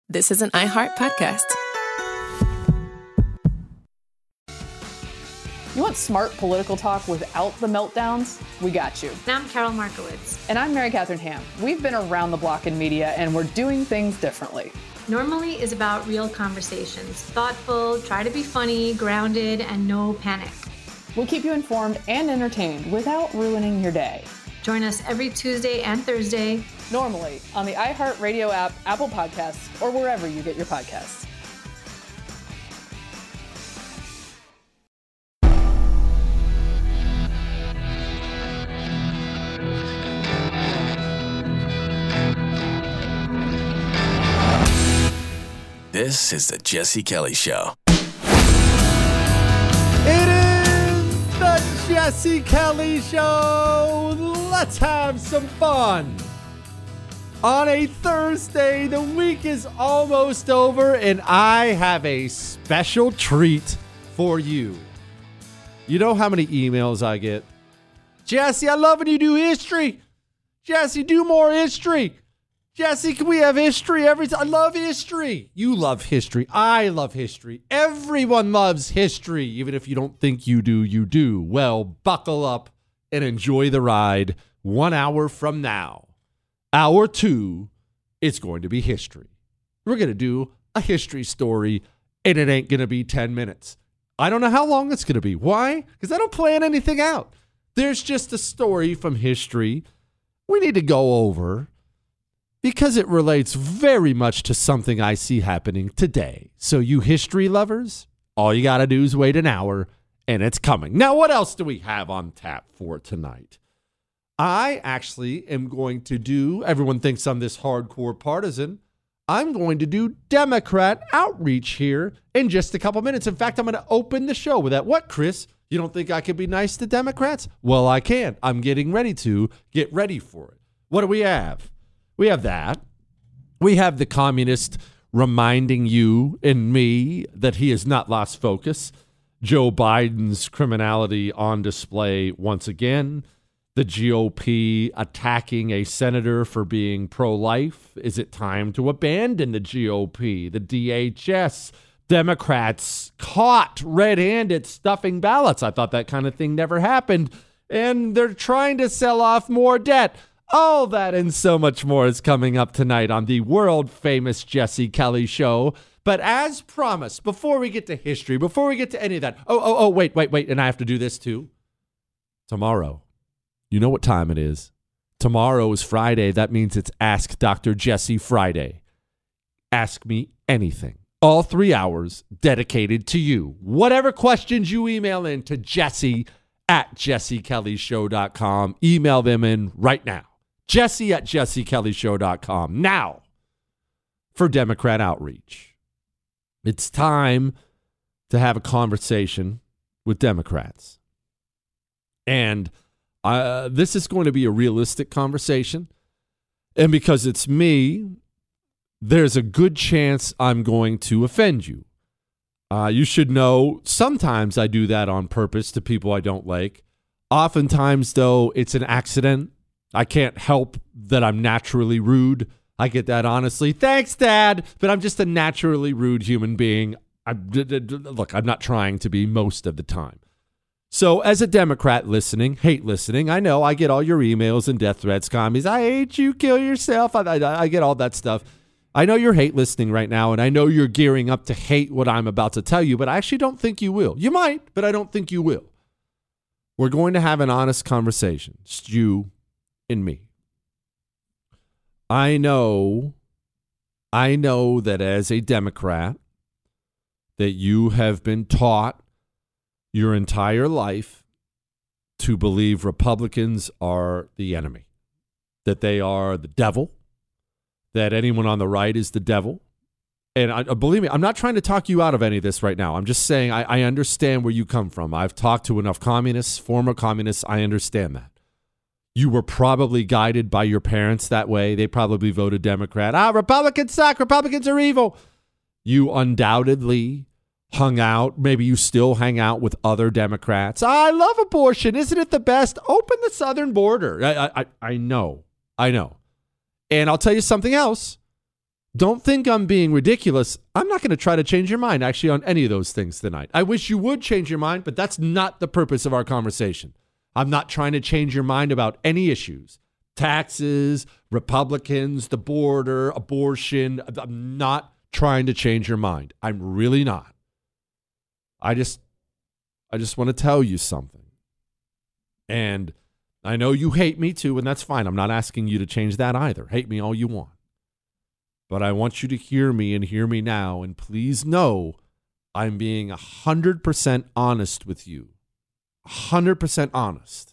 This is an iHeart podcast. You want smart political talk without the meltdowns? We got you. And I'm Carol Markowitz. And I'm Mary Catherine Ham. We've been around the block in media, and we're doing things differently. Normally is about real conversations. Thoughtful, try to be funny, grounded, and no panic. We'll keep you informed and entertained without ruining your day. Join us every Tuesday and Thursday. Normally on the iHeartRadio app, Apple Podcasts, or wherever you get your podcasts. This is the Jesse Kelly Show. It is the Jesse Kelly Show. Let's have some fun. On a Thursday, the week is almost over, and I have a special treat for you. You know how many emails I get? Jesse, I love when you do history. Jesse, do more history. Jesse, can we have history every time? I love history. You love history. I love history. Everyone loves history. Even if you don't think you do, you do. Well, buckle up and enjoy the ride. 1 hour from now. Hour 2, it's going to be history. We're going to do a history story, and it ain't going to be 10 minutes. I don't know how long it's going to be. Why? Because I don't plan anything out. There's just a story from history we need to go over because it relates very much to something I see happening today. So you history lovers, all you got to do is wait an hour, and it's coming. Now, what else do we have on tap for tonight? I actually am going to do, everyone thinks I'm this hardcore partisan, I'm going to do Democrat outreach here in just a couple minutes. In fact, I'm going to open the show with that. What, Chris? You don't think I can be nice to Democrats? Well, I can. I'm getting ready to get ready for it. What do we have? We have that. We have the communist reminding you and me that he has not lost focus. Joe Biden's criminality on display once again. The GOP attacking a senator for being pro-life. Is it time to abandon the GOP? The DHS, Democrats caught red-handed stuffing ballots. I thought that kind of thing never happened. And they're trying to sell off more debt. All that and so much more is coming up tonight on the world-famous Jesse Kelly Show. But as promised, before we get to history, before we get to any of that, wait, and I have to do this too. Tomorrow. You know what time it is. Tomorrow is Friday. That means it's Ask Dr. Jesse Friday. Ask me anything. All 3 hours dedicated to you. Whatever questions you email in to Jesse at jessekellyshow.com. Email them in right now. Jesse at jessekellyshow.com. Now for Democrat outreach. It's time to have a conversation with Democrats. And this is going to be a realistic conversation. And because it's me, there's a good chance I'm going to offend you. You should know sometimes I do that on purpose to people I don't like. Oftentimes, though, it's an accident. I can't help that I'm naturally rude. I get that honestly. Thanks, Dad. But I'm just a naturally rude human being. Look, I'm not trying to be most of the time. So as a Democrat hate listening, I know I get all your emails and death threats, commies. I hate you, kill yourself. I get all that stuff. I know you're hate listening right now, and I know you're gearing up to hate what I'm about to tell you, but I actually don't think you will. You might, but I don't think you will. We're going to have an honest conversation. It's you and me. I know that as a Democrat, that you have been taught your entire life to believe Republicans are the enemy, that they are the devil, that anyone on the right is the devil. And believe me, I'm not trying to talk you out of any of this right now. I'm just saying I understand where you come from. I've talked to enough communists, former communists. I understand that. You were probably guided by your parents that way. They probably voted Democrat. Republicans suck. Republicans are evil. You undoubtedly hung out, maybe you still hang out with other Democrats. I love abortion. Isn't it the best? Open the southern border. I know. And I'll tell you something else. Don't think I'm being ridiculous. I'm not going to try to change your mind, actually, on any of those things tonight. I wish you would change your mind, but that's not the purpose of our conversation. I'm not trying to change your mind about any issues. Taxes, Republicans, the border, abortion. I'm not trying to change your mind. I'm really not. I just want to tell you something. And I know you hate me too, and that's fine. I'm not asking you to change that either. Hate me all you want. But I want you to hear me and hear me now. And please know I'm being 100% honest with you. 100% honest.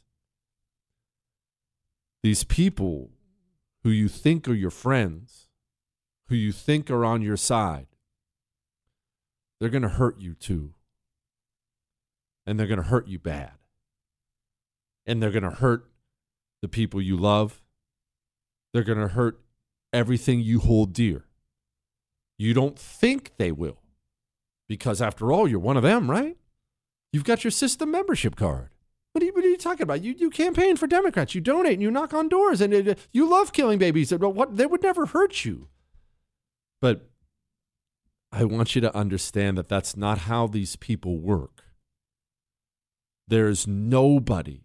These people who you think are your friends, who you think are on your side, they're going to hurt you too. And they're going to hurt you bad. And they're going to hurt the people you love. They're going to hurt everything you hold dear. You don't think they will. Because after all, you're one of them, right? You've got your system membership card. What are you talking about? You campaign for Democrats. You donate and you knock on doors. And you love killing babies. They would never hurt you. But I want you to understand that that's not how these people work. There's nobody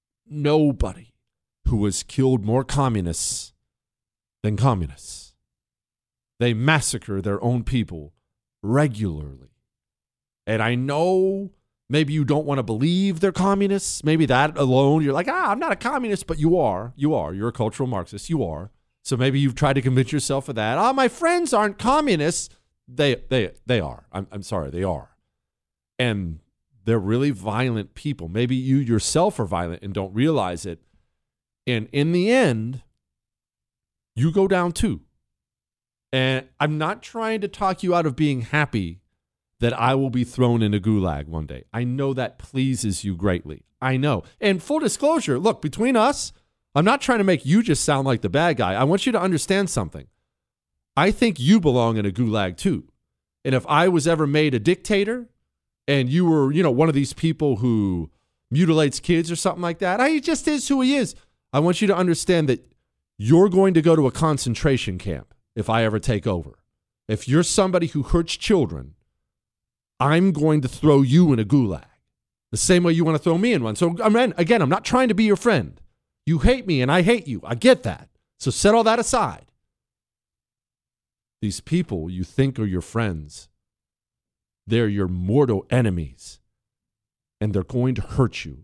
who has killed more communists than communists. They massacre their own people regularly. And I know maybe you don't want to believe they're communists. Maybe that alone, you're like, I'm not a communist, but you are. You're a cultural Marxist. You are. So maybe you've tried to convince yourself of that. My friends aren't communists. They are. I'm sorry, they are. And they're really violent people. Maybe you yourself are violent and don't realize it. And in the end, you go down too. And I'm not trying to talk you out of being happy that I will be thrown in a gulag one day. I know that pleases you greatly. I know. And full disclosure, look, between us, I'm not trying to make you just sound like the bad guy. I want you to understand something. I think you belong in a gulag too. And if I was ever made a dictator and you were, one of these people who mutilates kids or something like that, he just is who he is. I want you to understand that you're going to go to a concentration camp if I ever take over. If you're somebody who hurts children, I'm going to throw you in a gulag the same way you want to throw me in one. So again, I'm not trying to be your friend. You hate me and I hate you. I get that. So set all that aside. These people you think are your friends, they're your mortal enemies, and they're going to hurt you.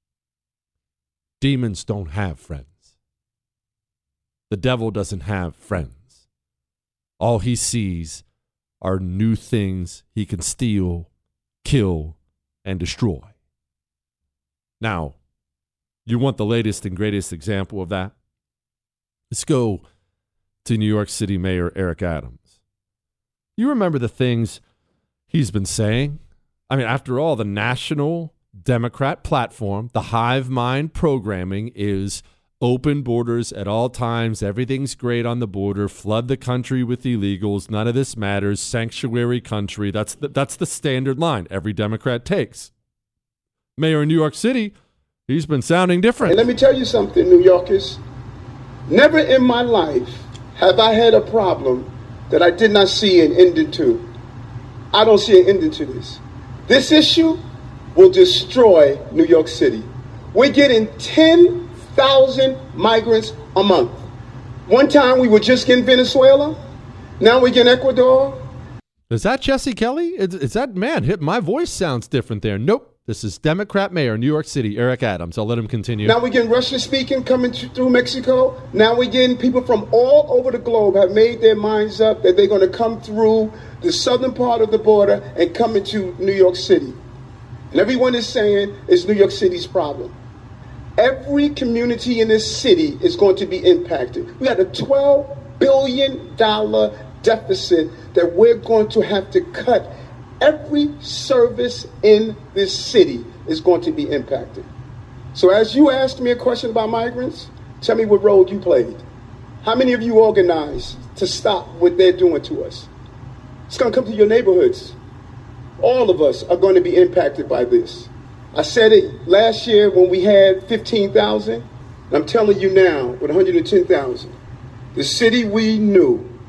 Demons don't have friends. The devil doesn't have friends. All he sees are new things he can steal, kill, and destroy. Now, you want the latest and greatest example of that? Let's go to New York City Mayor Eric Adams. You remember the things he's been saying? I mean, after all, the national Democrat platform, the hive mind programming is open borders at all times. Everything's great on the border. Flood the country with illegals. None of this matters. Sanctuary country. That's the standard line every Democrat takes. Mayor of New York City, he's been sounding different. And let me tell you something, New Yorkers. Never in my life have I had a problem that I did not see an ending to. I don't see an ending to this. This issue will destroy New York City. We're getting 10,000 migrants a month. One time we were just getting Venezuela. Now we're getting Ecuador. Is that Jesse Kelly? Is that, man, my voice sounds different there. Nope. This is Democrat Mayor, New York City, Eric Adams. I'll let him continue. Now we're getting Russian-speaking coming through Mexico. Now we're getting people from all over the globe have made their minds up that they're going to come through the southern part of the border and come into New York City. And everyone is saying it's New York City's problem. Every community in this city is going to be impacted. We got a $12 billion deficit that we're going to have to cut. Every service in this city is going to be impacted. So as you asked me a question about migrants, tell me what role you played. How many of you organized to stop what they're doing to us? It's going to come to your neighborhoods. All of us are going to be impacted by this. I said it last year when we had 15,000. And I'm telling you now with 110,000. The city we knew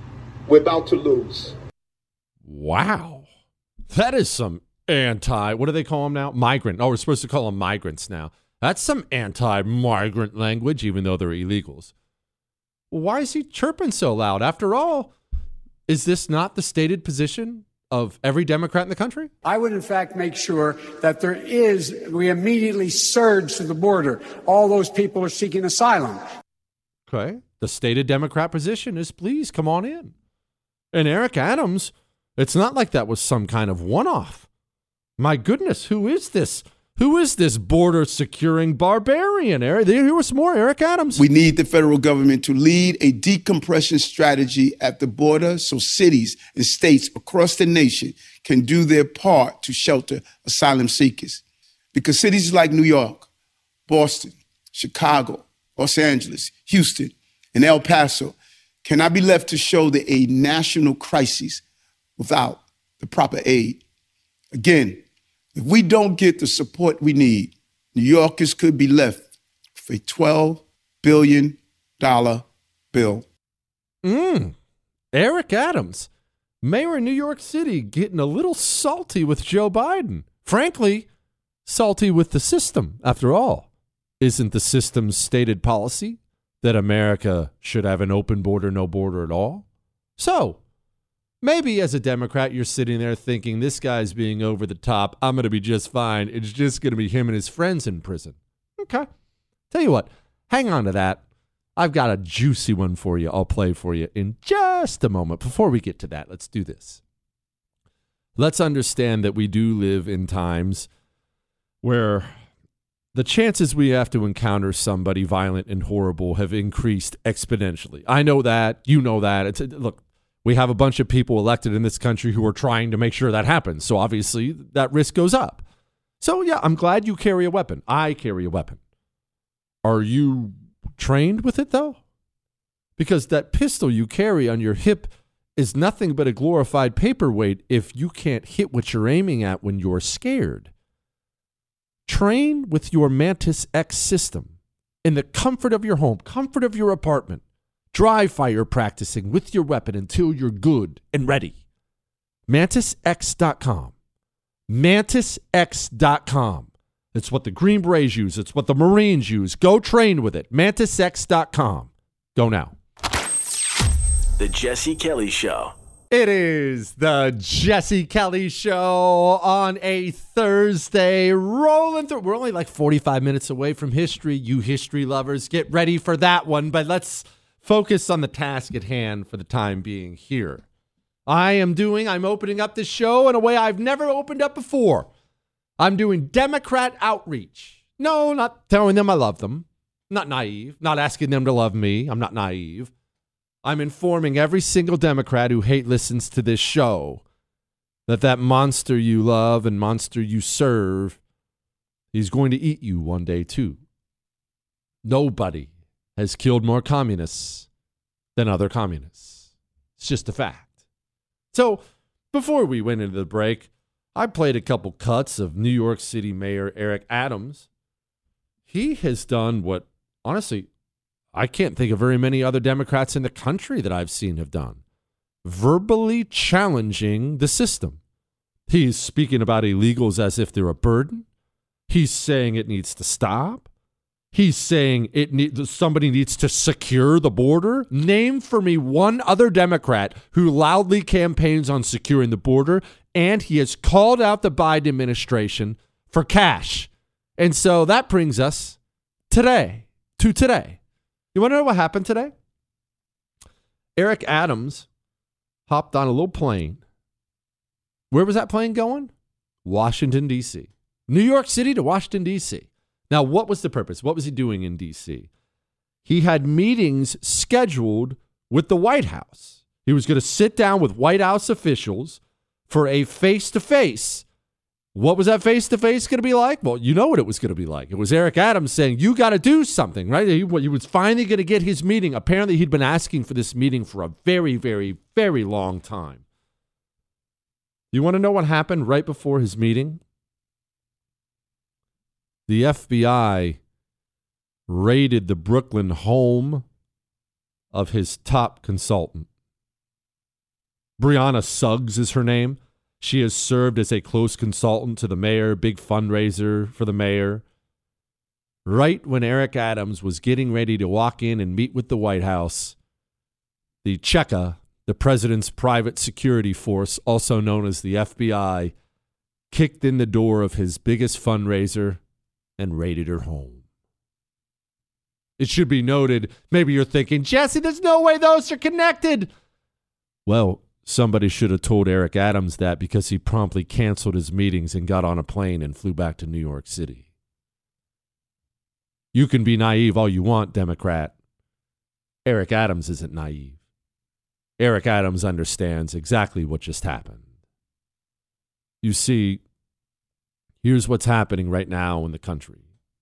we're about to lose. Wow. That is some what do they call them now? Migrant. Oh, we're supposed to call them migrants now. That's some anti-migrant language, even though they're illegals. Why is he chirping so loud? After all, is this not the stated position of every Democrat in the country? I would, in fact, make sure that we immediately surge to the border. All those people are seeking asylum. Okay. The stated Democrat position is, please come on in. And Eric Adams, it's not like that was some kind of one-off. My goodness, who is this? Who is this border securing barbarian? Here was more Eric Adams. We need the federal government to lead a decompression strategy at the border so cities and states across the nation can do their part to shelter asylum seekers. Because cities like New York, Boston, Chicago, Los Angeles, Houston, and El Paso cannot be left to shoulder a national crisis without the proper aid. Again, if we don't get the support we need, New Yorkers could be left with a $12 billion bill. Eric Adams, mayor of New York City, getting a little salty with Joe Biden. Frankly, salty with the system, after all. Isn't the system's stated policy that America should have an open border, no border at all? So, maybe as a Democrat, you're sitting there thinking, this guy's being over the top. I'm going to be just fine. It's just going to be him and his friends in prison. Okay. Tell you what, hang on to that. I've got a juicy one for you. I'll play for you in just a moment. Before we get to that, let's do this. Let's understand that we do live in times where the chances we have to encounter somebody violent and horrible have increased exponentially. I know that. You know that. Look, we have a bunch of people elected in this country who are trying to make sure that happens. So obviously that risk goes up. So yeah, I'm glad you carry a weapon. I carry a weapon. Are you trained with it though? Because that pistol you carry on your hip is nothing but a glorified paperweight if you can't hit what you're aiming at when you're scared. Train with your Mantis X system in the comfort of your home, comfort of your apartment. Dry fire practicing with your weapon until you're good and ready. MantisX.com. MantisX.com. It's what the Green Berets use. It's what the Marines use. Go train with it. MantisX.com. Go now. The Jesse Kelly Show. It is the Jesse Kelly Show on a Thursday. Rolling through. We're only like 45 minutes away from history. You history lovers, get ready for that one. But let's focus on the task at hand for the time being here. I'm opening up this show in a way I've never opened up before. I'm doing Democrat outreach. No, not telling them I love them. Not naive. Not asking them to love me. I'm not naive. I'm informing every single Democrat who listens to this show that monster you love and monster you serve, he's going to eat you one day too. Nobody has killed more communists than other communists. It's just a fact. So before we went into the break, I played a couple cuts of New York City Mayor Eric Adams. He has done what, honestly, I can't think of very many other Democrats in the country that I've seen have done. Verbally challenging the system. He's speaking about illegals as if they're a burden. He's saying it needs to stop. He's saying somebody needs to secure the border. Name for me one other Democrat who loudly campaigns on securing the border, and he has called out the Biden administration for cash. And so that brings us to today. You want to know what happened today? Eric Adams hopped on a little plane. Where was that plane going? Washington, D.C. New York City to Washington, D.C. Now, what was the purpose? What was he doing in D.C.? He had meetings scheduled with the White House. He was going to sit down with White House officials for a face-to-face. What was that face-to-face going to be like? Well, you know what it was going to be like. It was Eric Adams saying, you got to do something, right? He was finally going to get his meeting. Apparently, he'd been asking for this meeting for a very, very, very long time. You want to know what happened right before his meeting? The FBI raided the Brooklyn home of his top consultant. Brianna Suggs is her name. She has served as a close consultant to the mayor, big fundraiser for the mayor. Right when Eric Adams was getting ready to walk in and meet with the White House, the Cheka, the president's private security force, also known as the FBI, kicked in the door of his biggest fundraiser and raided her home. It should be noted, maybe you're thinking, Jesse, there's no way those are connected. Well, somebody should have told Eric Adams that, because he promptly canceled his meetings and got on a plane and flew back to New York City. You can be naive all you want, Democrat. Eric Adams isn't naive. Eric Adams understands exactly what just happened. You see, here's what's happening right now in the country.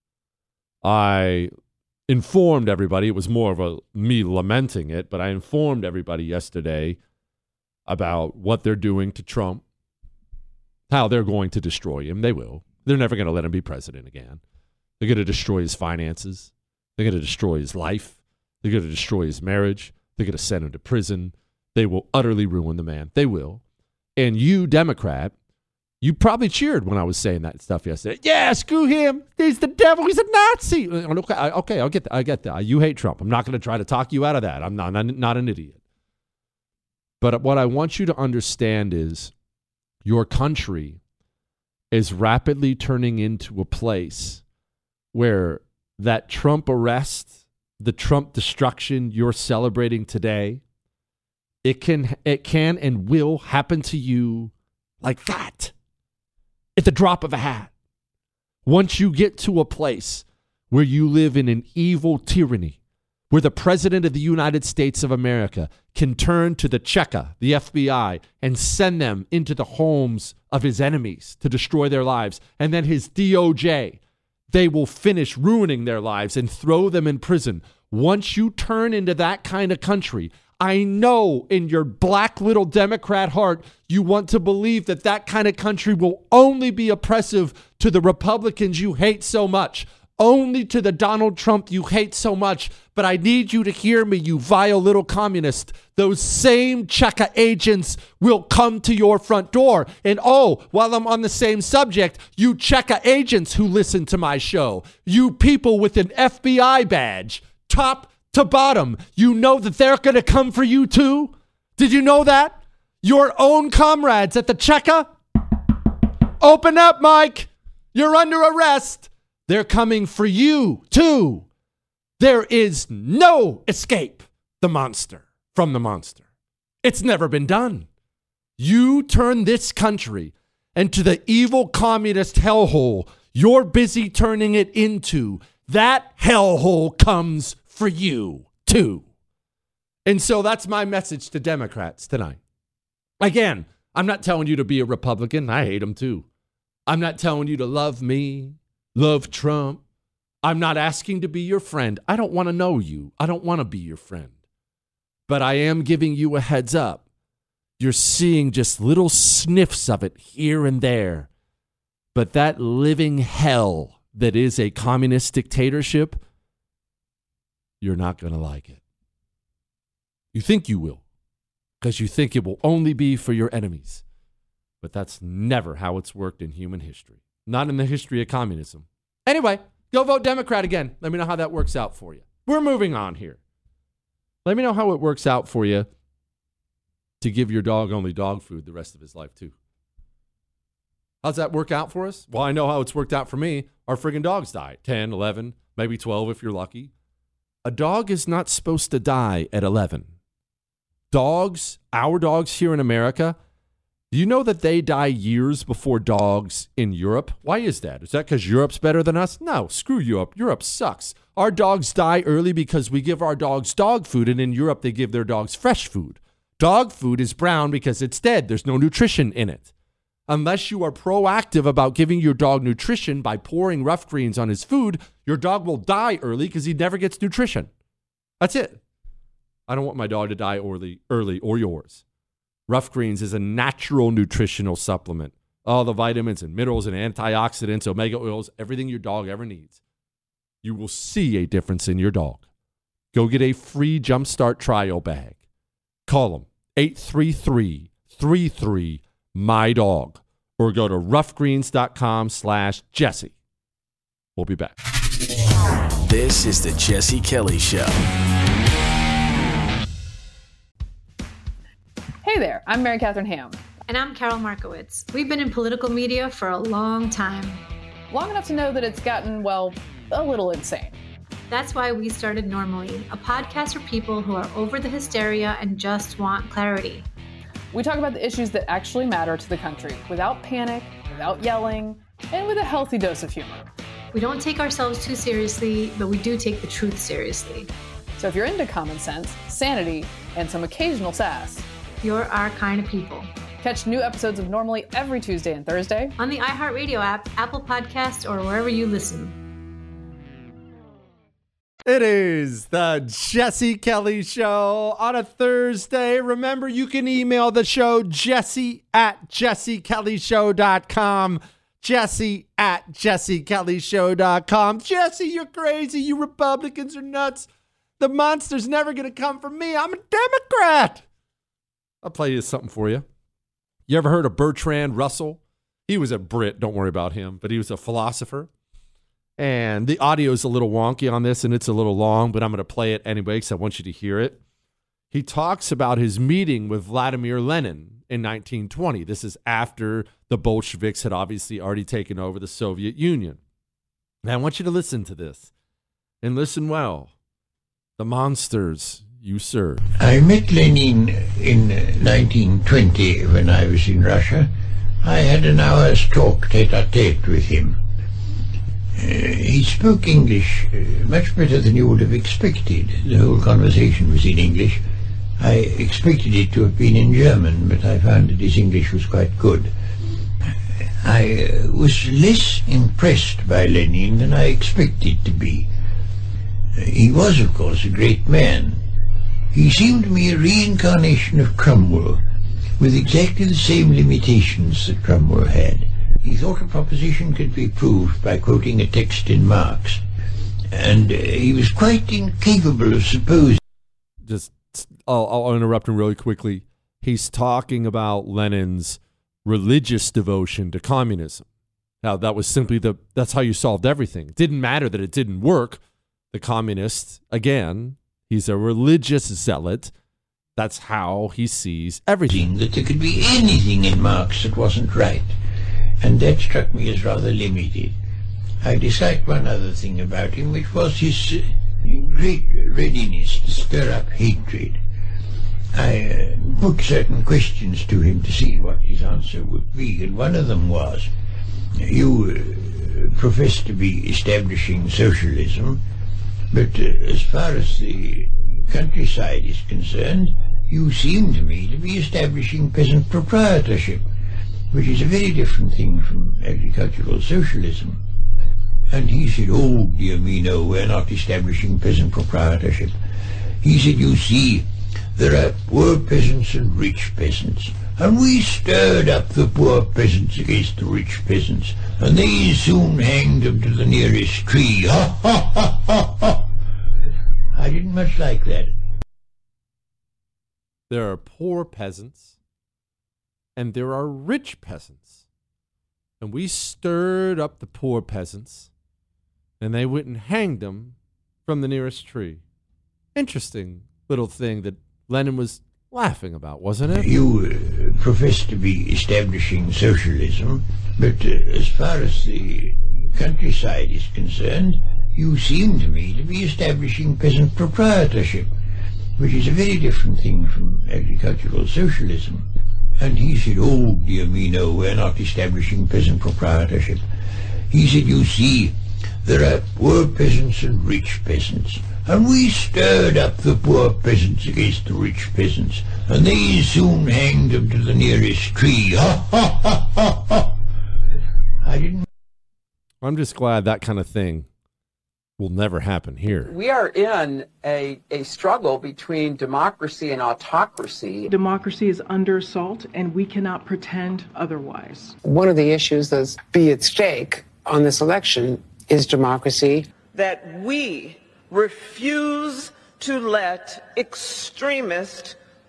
I informed everybody, it was more of me lamenting it, but I informed everybody yesterday about what they're doing to Trump, how they're going to destroy him. They will. They're never going to let him be president again. They're going to destroy his finances. They're going to destroy his life. They're going to destroy his marriage. They're going to send him to prison. They will utterly ruin the man. They will. And you, Democrat, you probably cheered when I was saying that stuff yesterday. Yeah, screw him. He's the devil. He's a Nazi. Okay, I'll get that. I get that. You hate Trump. I'm not going to try to talk you out of that. I'm not an idiot. But what I want you to understand is your country is rapidly turning into a place where that Trump arrest, the Trump destruction you're celebrating today, it can and will happen to you like that, at the drop of a hat. Once you get to a place where you live in an evil tyranny, where the president of the United States of America can turn to the Cheka, the FBI, and send them into the homes of his enemies to destroy their lives, and then his DOJ, they will finish ruining their lives and throw them in prison. Once you turn into that kind of country, I know in your black little Democrat heart, you want to believe that that kind of country will only be oppressive to the Republicans you hate so much, only to the Donald Trump you hate so much. But I need you to hear me, you vile little communist. Those same Cheka agents will come to your front door. And while I'm on the same subject, you Cheka agents who listen to my show, you people with an FBI badge, top to bottom, you know that they're going to come for you too? Did you know that? Your own comrades at the Cheka? Open up, Mike. You're under arrest. They're coming for you too. There is no escape from the monster. It's never been done. You turn this country into the evil communist hellhole you're busy turning it into. That hellhole comes for you too. And so that's my message to Democrats tonight. Again, I'm not telling you to be a Republican. I hate them too. I'm not telling you to love me, love Trump. I'm not asking to be your friend. I don't want to know you. I don't want to be your friend. But I am giving you a heads up. You're seeing just little sniffs of it here and there. But that living hell that is a communist dictatorship, you're not going to like it. You think you will, because you think it will only be for your enemies. But that's never how it's worked in human history. Not in the history of communism. Anyway, go vote Democrat again. Let me know how that works out for you. We're moving on here. Let me know how it works out for you to give your dog only dog food the rest of his life too. How's that work out for us? Well, I know how it's worked out for me. Our friggin' dogs die. 10, 11, maybe 12 if you're lucky. A dog is not supposed to die at 11. Dogs, our dogs here in America, do you know that they die years before dogs in Europe? Why is that? Is that because Europe's better than us? No, screw Europe. Europe sucks. Our dogs die early because we give our dogs dog food, and in Europe they give their dogs fresh food. Dog food is brown because it's dead. There's no nutrition in it. Unless you are proactive about giving your dog nutrition by pouring rough greens on his food, your dog will die early because he never gets nutrition. That's it. I don't want my dog to die early or yours. Rough greens is a natural nutritional supplement. All the vitamins and minerals and antioxidants, omega oils, everything your dog ever needs. You will see a difference in your dog. Go get a free Jumpstart trial bag. Call them 833-33-MY-DOG or go to roughgreens.com/Jesse. We'll be back. This is the Jesse Kelly Show. Hey there, I'm Mary Catherine Ham. And I'm Carol Markowitz. We've been in political media for a long time. Long enough to know that it's gotten, well, a little insane. That's why we started Normally, a podcast for people who are over the hysteria and just want clarity. We talk about the issues that actually matter to the country without panic, without yelling, and with a healthy dose of humor. We don't take ourselves too seriously, but we do take the truth seriously. So if you're into common sense, sanity, and some occasional sass, you're our kind of people. Catch new episodes of Normally every Tuesday and Thursday on the iHeartRadio app, Apple Podcasts, or wherever you listen. It is the Jesse Kelly Show on a Thursday. Remember, you can email the show, jesse@jessekellyshow.com. jesse@jessekellyshow.com. Jesse, you're crazy. You Republicans are nuts. The monster's never going to come for me. I'm a Democrat. I'll play you something for you. You ever heard of Bertrand Russell? He was a Brit. Don't worry about him. But he was a philosopher. And the audio is a little wonky on this, and it's a little long, but I'm going to play it anyway because I want you to hear it. He talks about his meeting with Vladimir Lenin in 1920. This is after the Bolsheviks had obviously already taken over the Soviet Union. And I want you to listen to this, and listen well. The monsters you serve. I met Lenin in 1920 when I was in Russia. I had an hour's talk tete-a-tete with him. He spoke English much better than you would have expected. The whole conversation was in English. I expected it to have been in German, but I found that his English was quite good. I was less impressed by Lenin than I expected to be. He was, of course, a great man. He seemed to me a reincarnation of Cromwell, with exactly the same limitations that Cromwell had. He thought a proposition could be proved by quoting a text in Marx, and he was quite incapable of supposing... I'll interrupt him really quickly. He's talking about Lenin's religious devotion to communism. Now, that was simply that's how you solved everything. It didn't matter that it didn't work. The communist, again, he's a religious zealot. That's how he sees everything. That there could be anything in Marx that wasn't right. And that struck me as rather limited. I disliked one other thing about him, which was his great readiness to stir up hatred. I put certain questions to him to see what his answer would be, and one of them was, you profess to be establishing socialism, but as far as the countryside is concerned, you seem to me to be establishing peasant proprietorship, which is a very different thing from agricultural socialism. And he said, oh, dear me, no, we're not establishing peasant proprietorship. He said, you see, there are poor peasants and rich peasants, and we stirred up the poor peasants against the rich peasants, and they soon hanged them to the nearest tree. Ha, ha, ha, ha, ha. I didn't much like that. There are poor peasants, and there are rich peasants. And we stirred up the poor peasants, and they went and hanged them from the nearest tree. Interesting little thing that Lenin was laughing about, wasn't it? You profess to be establishing socialism, but as far as the countryside is concerned, you seem to me to be establishing peasant proprietorship, which is a very different thing from agricultural socialism. And he said, oh, dear me, no, we're not establishing peasant proprietorship. He said, you see, there are poor peasants and rich peasants, and we stirred up the poor peasants against the rich peasants, and they soon hanged them to the nearest tree. Ha, ha, ha, ha, ha. I didn't... I'm just glad that kind of thing will never happen here. We are in a struggle between democracy and autocracy. Democracy is under assault, and we cannot pretend otherwise. One of the issues that's be at stake on this election is democracy. That we refuse to let extremists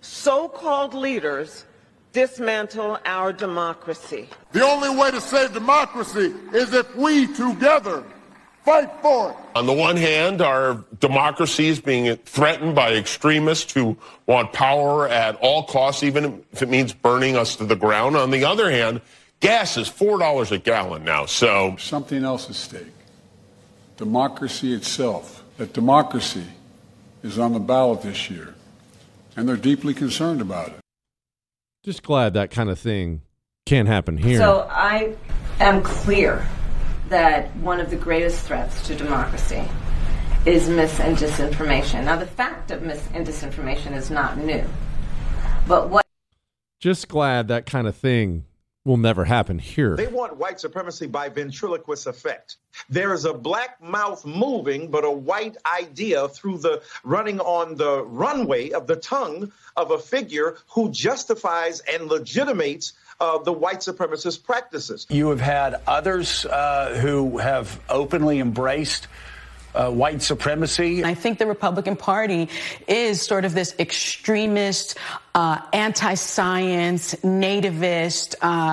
so-called leaders dismantle our democracy. The only way to save democracy is if we together fight for it. On the one hand, our democracy is being threatened by extremists who want power at all costs, even if it means burning us to the ground. On the other hand, gas is $4 a gallon now, so... Something else at stake. Democracy itself. That democracy is on the ballot this year, and they're deeply concerned about it. Just glad that kind of thing can't happen here. So I am clear that one of the greatest threats to democracy is mis and disinformation. Now, the fact of mis and disinformation is not new, but what... Just glad that kind of thing will never happen here. They want white supremacy by ventriloquist effect. There is a black mouth moving, but a white idea through the running on the runway of the tongue of a figure who justifies and legitimates the white supremacist practices. You have had others who have openly embraced white supremacy. I think the Republican Party is sort of this extremist, anti-science, nativist,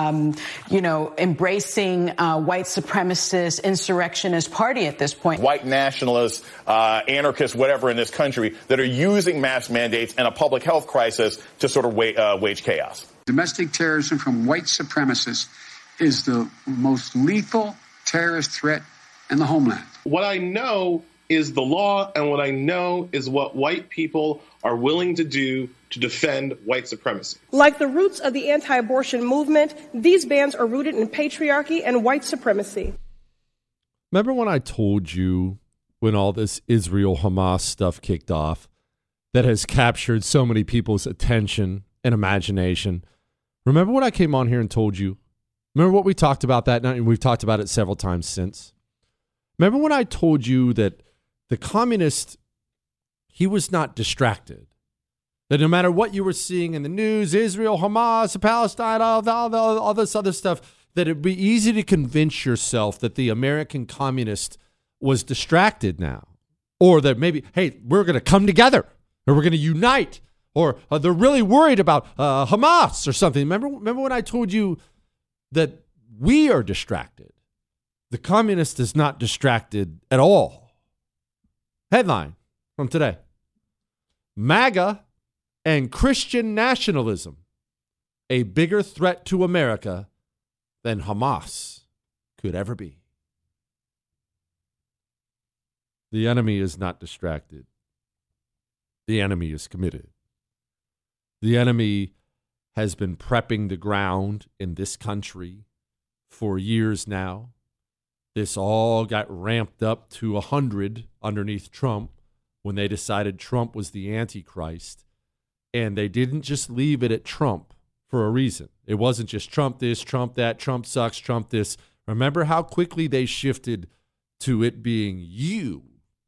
embracing white supremacist, insurrectionist party at this point. White nationalists, anarchists, whatever in this country that are using mask mandates and a public health crisis to sort of wage chaos. Domestic terrorism from white supremacists is the most lethal terrorist threat in the homeland. What I know is the law, and what I know is what white people are willing to do to defend white supremacy. Like the roots of the anti-abortion movement, these bans are rooted in patriarchy and white supremacy. Remember when I told you when all this Israel-Hamas stuff kicked off that has captured so many people's attention and imagination? Remember when I came on here and told you? Remember what we talked about that night? And we've talked about it several times since. Remember when I told you that the communist, he was not distracted? That no matter what you were seeing in the news, Israel, Hamas, Palestine, all this other stuff, that it'd be easy to convince yourself that the American communist was distracted now. Or that maybe, hey, we're going to come together, or we're going to unite, or they're really worried about Hamas or something. Remember when I told you that we are distracted? The communist is not distracted at all. Headline from today: MAGA and Christian nationalism, a bigger threat to America than Hamas could ever be. The enemy is not distracted. The enemy is committed. The enemy has been prepping the ground in this country for years now. This all got ramped up to 100 underneath Trump when they decided Trump was the Antichrist. And they didn't just leave it at Trump for a reason. It wasn't just Trump this, Trump that, Trump sucks, Trump this. Remember how quickly they shifted to it being you,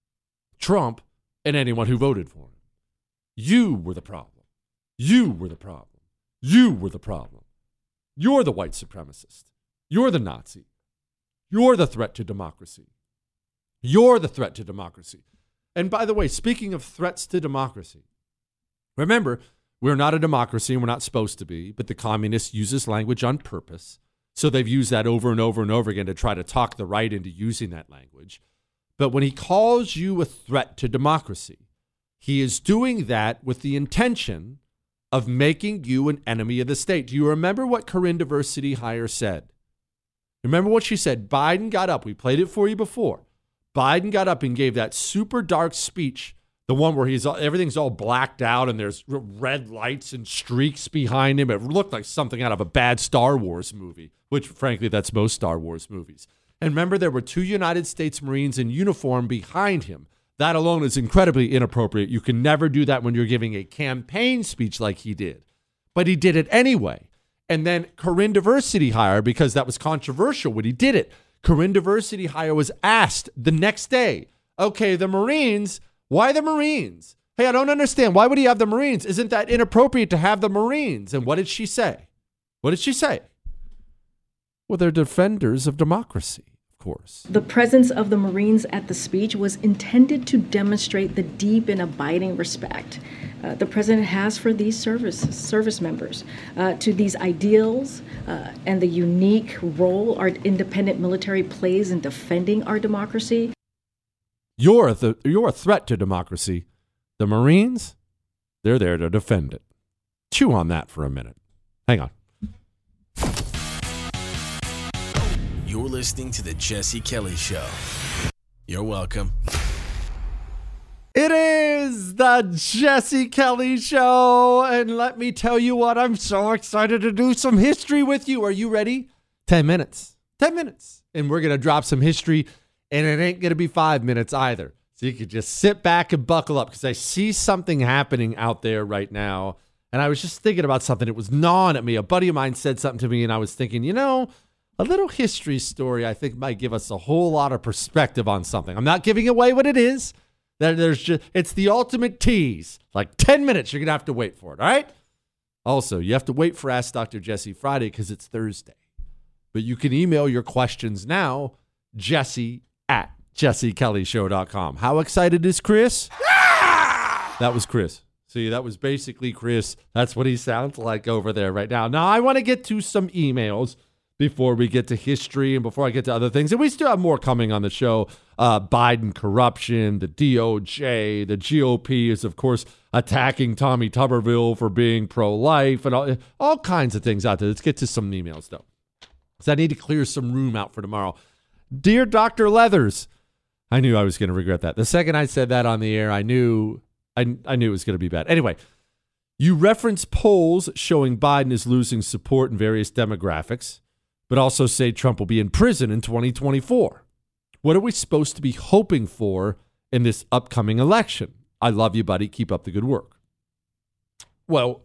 Trump, and anyone who voted for him. You were the problem. You were the problem. You were the problem. You're the white supremacist. You're the Nazi. You're the threat to democracy. You're the threat to democracy. And by the way, speaking of threats to democracy, remember, we're not a democracy and we're not supposed to be, but the communists use this language on purpose. So they've used that over and over and over again to try to talk the right into using that language. But when he calls you a threat to democracy, he is doing that with the intention of making you an enemy of the state. Do you remember what Corinne Diversity Hire said? Remember what she said? Biden got up. We played it for you before. Biden got up and gave that super dark speech, the one where everything's all blacked out and there's red lights and streaks behind him. It looked like something out of a bad Star Wars movie, which, frankly, that's most Star Wars movies. And remember, there were 2 United States Marines in uniform behind him. That alone is incredibly inappropriate. You can never do that when you're giving a campaign speech like he did. But he did it anyway. And then Corinne Diversity Hire, because that was controversial when he did it, Corinne Diversity Hire was asked the next day, okay, the Marines, why the Marines? Hey, I don't understand. Why would he have the Marines? Isn't that inappropriate to have the Marines? And what did she say? What did she say? Well, they're defenders of democracy, of course. The presence of the Marines at the speech was intended to demonstrate the deep and abiding respect the president has for these service members, to these ideals and the unique role our independent military plays in defending our democracy. You're a threat to democracy. The Marines, they're there to defend it. Chew on that for a minute. Hang on. You're listening to The Jesse Kelly Show. You're welcome. It is The Jesse Kelly Show, and let me tell you what, I'm so excited to do some history with you. Are you ready? 10 minutes. 10 minutes. And we're going to drop some history, and it ain't going to be 5 minutes either. So you can just sit back and buckle up, because I see something happening out there right now, and I was just thinking about something. It was gnawing at me. A buddy of mine said something to me, and I was thinking, you know, a little history story I think might give us a whole lot of perspective on something. I'm not giving away what it is. It's the ultimate tease. Like 10 minutes, you're going to have to wait for it, all right? Also, you have to wait for Ask Dr. Jesse Friday because it's Thursday. But you can email your questions now, jesse@jessekellyshow.com. How excited is Chris? That was Chris. See, that was basically Chris. That's what he sounds like over there right now. Now, I want to get to some emails before we get to history and before I get to other things. And we still have more coming on the show. Biden corruption, the DOJ, the GOP is, of course, attacking Tommy Tuberville for being pro-life and all kinds of things out there. Let's get to some emails, though, because I need to clear some room out for tomorrow. Dear Dr. Leathers, I knew I was going to regret that. The second I said that on the air, I knew it was going to be bad. Anyway, you reference polls showing Biden is losing support in various demographics, but also say Trump will be in prison in 2024. What are we supposed to be hoping for in this upcoming election? I love you, buddy. Keep up the good work. Well,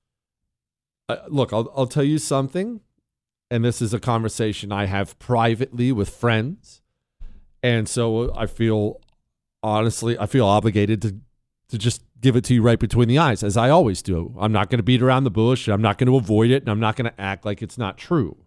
look, I'll tell you something, and this is a conversation I have privately with friends, and so I feel obligated to just give it to you right between the eyes, as I always do. I'm not going to beat around the bush. I'm not going to avoid it, and I'm not going to act like it's not true.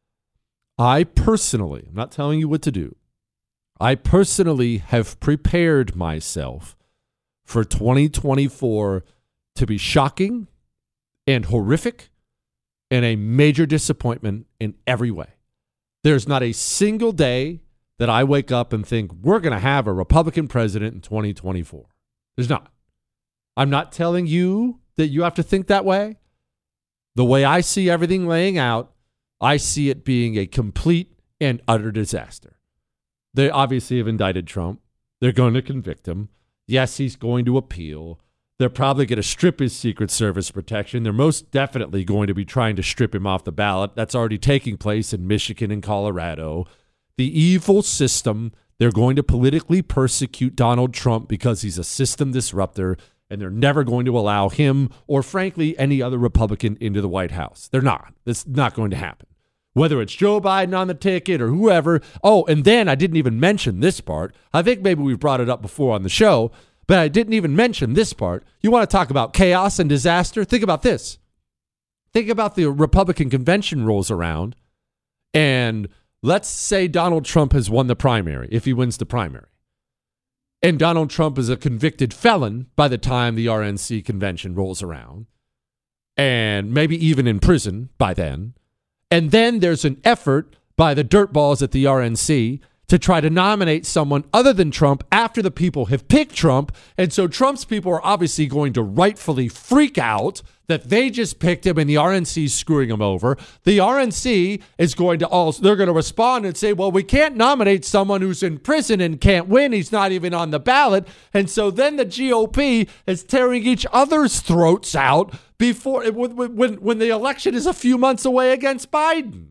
I personally, I'm not telling you what to do, I personally have prepared myself for 2024 to be shocking and horrific and a major disappointment in every way. There's not a single day that I wake up and think we're going to have a Republican president in 2024. There's not. I'm not telling you that you have to think that way. The way I see everything laying out, I see it being a complete and utter disaster. They obviously have indicted Trump. They're going to convict him. Yes, he's going to appeal. They're probably going to strip his Secret Service protection. They're most definitely going to be trying to strip him off the ballot. That's already taking place in Michigan and Colorado. The evil system, they're going to politically persecute Donald Trump because he's a system disruptor, and they're never going to allow him or, frankly, any other Republican into the White House. They're not. It's not going to happen. Whether it's Joe Biden on the ticket or whoever. Oh, and then I didn't even mention this part. I think maybe we've brought it up before on the show, but I didn't even mention this part. You want to talk about chaos and disaster? Think about this. Think about the Republican convention rolls around, and let's say Donald Trump has won the primary, if he wins the primary. And Donald Trump is a convicted felon by the time the RNC convention rolls around, and maybe even in prison by then. And then there's an effort by the dirtballs at the RNC to try to nominate someone other than Trump after the people have picked Trump. And so Trump's people are obviously going to rightfully freak out that they just picked him and the RNC is screwing him over. The RNC is going to they're going to respond and say, well, we can't nominate someone who's in prison and can't win. He's not even on the ballot. And so then the GOP is tearing each other's throats out before when the election is a few months away against Biden.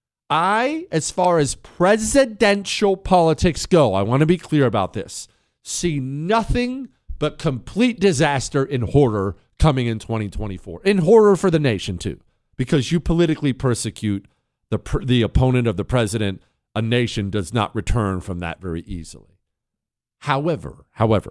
As far as presidential politics go, I want to be clear about this, see nothing but complete disaster and horror coming in 2024. In horror for the nation, too, because you politically persecute the opponent of the president. A nation does not return from that very easily. However,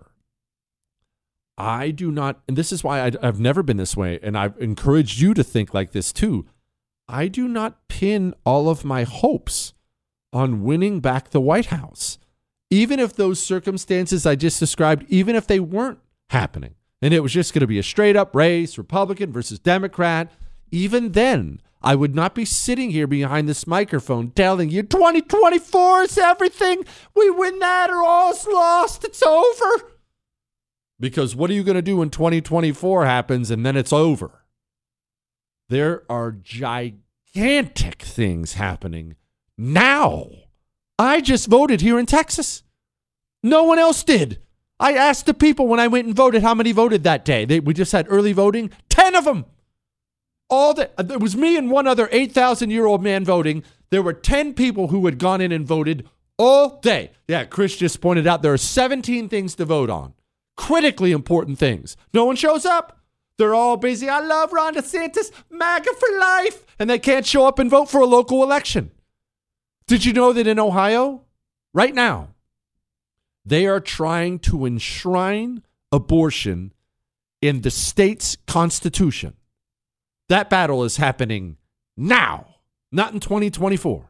I do not, and this is why I've never been this way, and I've encouraged you to think like this, too. I do not pin all of my hopes on winning back the White House, even if those circumstances I just described, even if they weren't happening. and it was just going to be a straight up race, Republican versus Democrat, even then, I would not be sitting here behind this microphone telling you 2024 is everything. We win that or all's lost. It's over. Because what are you going to do when 2024 happens and then it's over? There are gigantic things happening now. I just voted here in Texas. No one else did. I asked the people when I went and voted how many voted that day. We just had early voting. 10 of them. It was me and one other 8,000-year-old man voting. There were 10 people who had gone in and voted all day. Yeah, Chris just pointed out there are 17 things to vote on. Critically important things. No one shows up. They're all busy. I love Ron DeSantis, MAGA for life. And they can't show up and vote for a local election. Did you know that in Ohio, right now, they are trying to enshrine abortion in the state's constitution? That battle is happening now, not in 2024.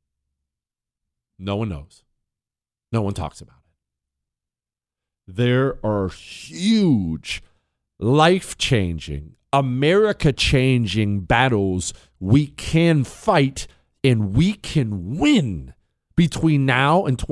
No one knows. No one talks about it. There are huge, life-changing, America-changing battles we can fight and we can win between now and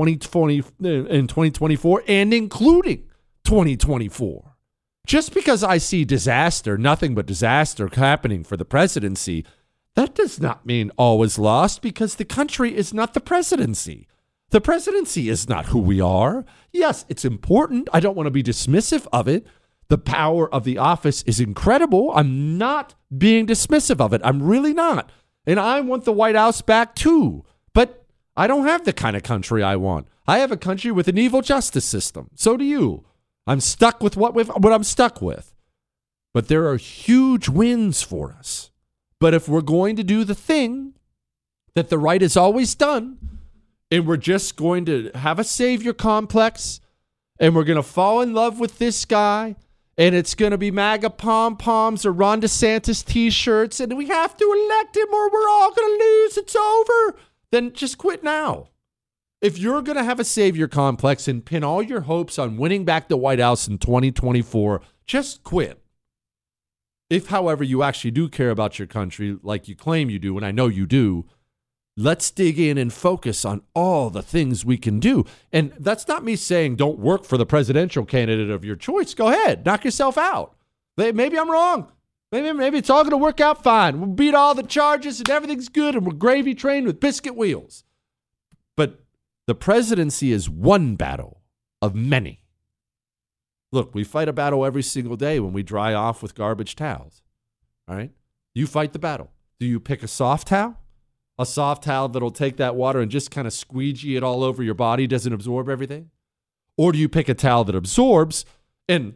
2024 and including 2024. Just because I see disaster, nothing but disaster happening for the presidency, that does not mean all is lost, because the country is not the presidency. The presidency is not who we are. Yes, it's important. I don't want to be dismissive of it. The power of the office is incredible. I'm not being dismissive of it. I'm really not. And I want the White House back too. But I don't have the kind of country I want. I have a country with an evil justice system. So do you. I'm stuck with what I'm stuck with. But there are huge wins for us. But if we're going to do the thing that the right has always done, and we're just going to have a savior complex, and we're going to fall in love with this guy, and it's going to be MAGA pom-poms or Ron DeSantis t-shirts, and we have to elect him or we're all going to lose, it's over, then just quit now. If you're going to have a savior complex and pin all your hopes on winning back the White House in 2024, just quit. If, however, you actually do care about your country like you claim you do, and I know you do, let's dig in and focus on all the things we can do. And that's not me saying don't work for the presidential candidate of your choice. Go ahead, knock yourself out. Maybe I'm wrong. Maybe it's all going to work out fine. We'll beat all the charges and everything's good and we're gravy trained with biscuit wheels. But the presidency is one battle of many. Look, we fight a battle every single day when we dry off with garbage towels. All right? You fight the battle. Do you pick a soft towel? A soft towel that'll take that water and just kind of squeegee it all over your body, doesn't absorb everything? Or do you pick a towel that absorbs and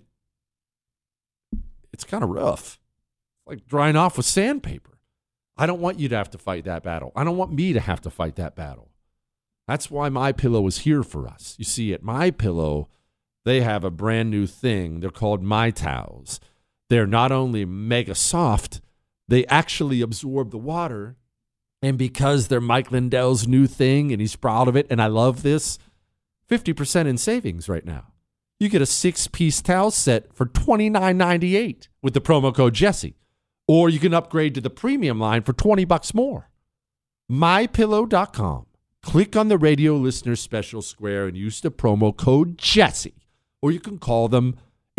it's kind of rough, like drying off with sandpaper? I don't want you to have to fight that battle. I don't want me to have to fight that battle. That's why MyPillow is here for us. You see, at MyPillow, they have a brand new thing. They're called My Towels. They're not only mega soft, they actually absorb the water. And because they're Mike Lindell's new thing and he's proud of it, and I love this, 50% in savings right now. You get a 6-piece towel set for $29.98 with the promo code Jesse. Or you can upgrade to the premium line for $20 more. MyPillow.com. Click on the radio listener special square and use the promo code Jesse. Or you can call them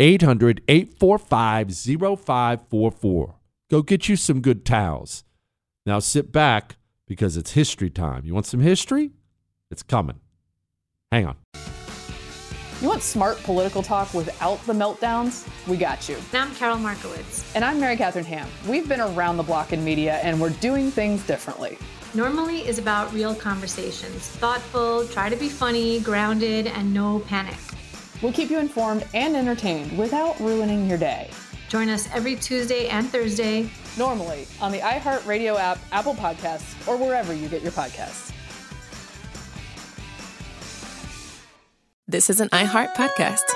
800-845-0544. Go get you some good towels. Now sit back because it's history time. You want some history? It's coming. Hang on. You want smart political talk without the meltdowns? We got you. And I'm Carol Markowitz. And I'm Mary Catherine Ham. We've been around the block in media and we're doing things differently. Normally is about real conversations. Thoughtful, try to be funny, grounded, and no panic. We'll keep you informed and entertained without ruining your day. Join us every Tuesday and Thursday. Normally on the iHeartRadio app, Apple Podcasts, or wherever you get your podcasts. This is an iHeart podcast.